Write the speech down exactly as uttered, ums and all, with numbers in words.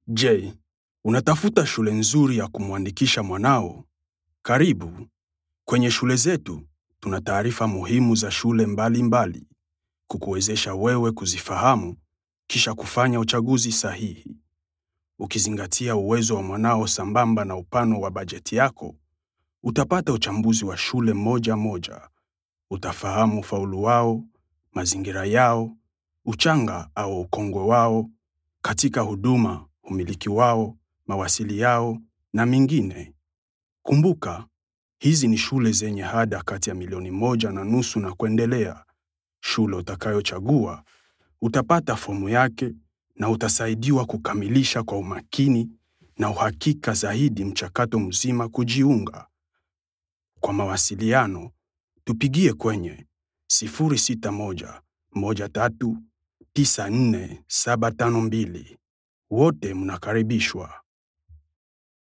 Je, unatafuta shule nzuri ya kumwandikisha mwanao? Karibu. Kwenye shule zetu, tuna taarifa muhimu za shule mbalimbali, kukuwezesha wewe kuzifahamu, kisha kufanya uchaguzi sahihi. Ukizingatia uwezo wa mwanao sambamba na upano wa bajeti yako, utapata uchambuzi wa shule moja moja. Utafahamu ufaulu wao, mazingira yao, uchanga au ukongwe wao, katika huduma, umiliki wao, mawasili yao na mingine. Kumbuka, hizi ni shule zenye ada kati ya milioni moja na nusu na kuendelea. Shule utakayochagua, utapata fomu yake na utasaidiwa kukamilisha kwa umakini na uhakika zaidi mchakato mzima kujiunga. Kwa mawasiliano, tupigie kwenye sifuri sita moja, moja tatu, tisa nne, saba tano mbili. Wote mnakaribishwa.